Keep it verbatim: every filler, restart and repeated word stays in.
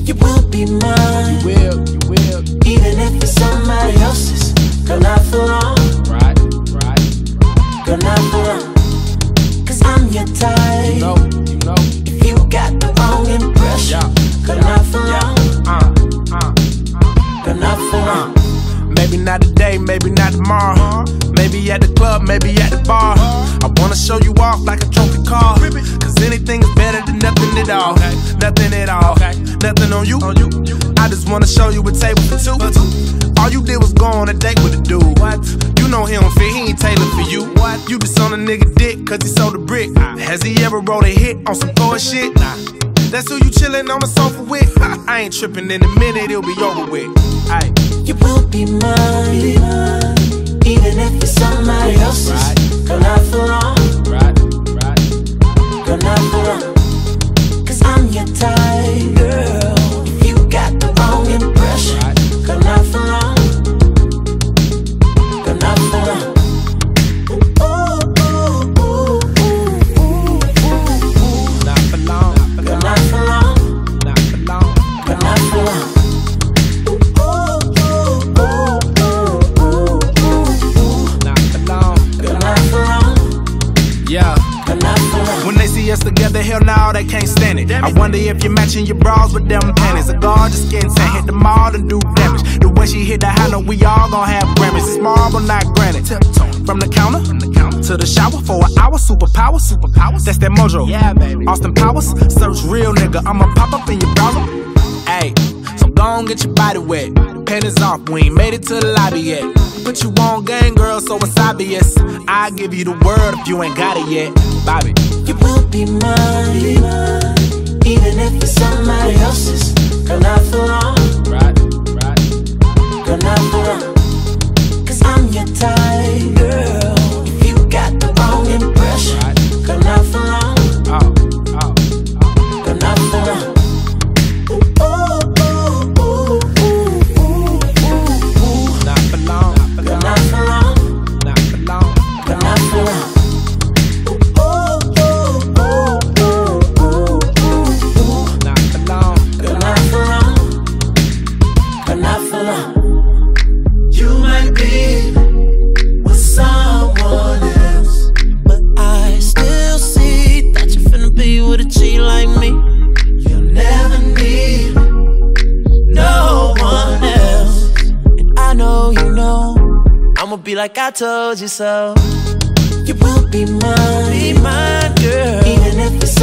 You will be mine. You will, you will. Even if it's somebody else's. Girl, not for long. Right, right. Girl, not for long. Cause I'm your type. You know, you know. If you got the wrong impression. Yeah. Girl, not for long. Uh, uh, uh. Girl, not for long. Maybe not today, maybe not tomorrow. Maybe at the club, maybe at the bar. I wanna show you off like a trophy car. Cause anything is better than nothing at all. Nothing at all. Nothing on you. I just wanna show you a table for two. All you did was go on a date with a dude. You know he don't fit, he ain't tailored for you. You just on a nigga dick cause he sold a brick. Has he ever wrote a hit on some poor shit? That's who you chillin' on the sofa with. I ain't trippin', in a minute it'll be over with. Aye. You will be mine. Even if it's somebody else's. Right. Girl, not for long. Right, right. Girl, not for long. Cause I'm your type, girl. If you got the wrong impression. Right. Girl, not for long. Girl, not for long. Ooh, ooh, ooh, ooh, ooh, ooh, ooh. Not for long. Girl, not for long. Not for long. Girl, not for long. Yeah. When they see us together, hell no, they can't stand it. I wonder if you're matching your bras with them panties. A gorgeous skin tan, hit the mall and do damage. The way she hit the high note, we all gon' have Grammys. It's marble, not granite. From the counter to the shower for an hour. Superpower, superpowers. That's that mojo. Yeah, baby. Austin Powers, search real nigga. I'ma pop up in your browser. Ayy, so gon' get your body wet. Panties off, we ain't made it to the lobby yet. Put you on game, girl, so it's obvious. I give you the word if you ain't got it yet, Bobby. You will be mine, even if it's somebody else's. Girl, not for long. Right, right. Girl, not for long. Cause I'm your type, girl. If you got the wrong impression. Right. Girl, not for long. Oh, oh, oh. Girl, not for long. Ooh, ooh, ooh, ooh, ooh, ooh, ooh. Not for long. Girl, not for long. Not for long. Girl, not for long. You might be with someone else, but I still see that you finna be with a G like me. You'll never need no one else, and I know you know I'ma be like I told you so. You will be mine, be mine, girl, even if it's